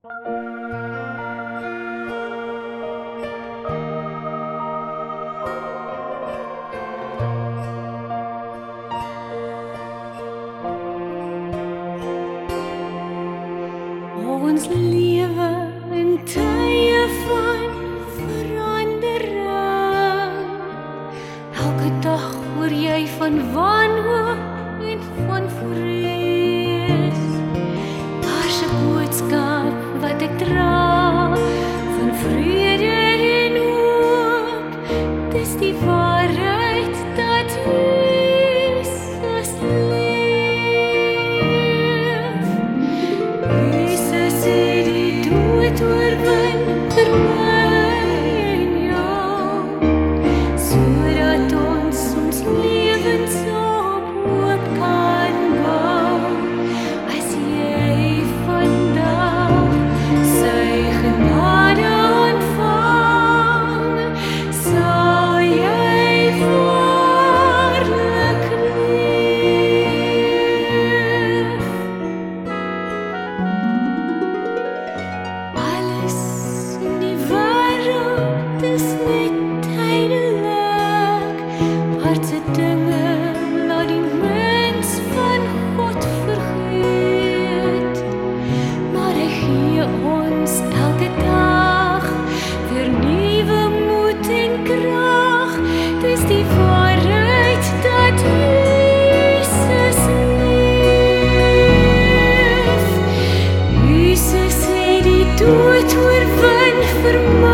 Ons lewe in tye van verandering. Elke dag hoor jy van wanhoop en van vrees. Daar's 'n boodskap wat ek dra van vrede en hoop. Dis die waarheid dat Jesus leef. Jesus het die dood oorwin vir my en jou, sodat ons lewens op hoop kan bou. As jy vandag sy genade ontvang, sal jy waarlik leef. Alles in die wêreld is net tydelik. Aardse dinge laat die mens van God vergeet. Maar hy gee ons elke dag weer nuwe moed en krag. Dis die waarheid dat Jesus leef. Jesus het die dood oorwin vir my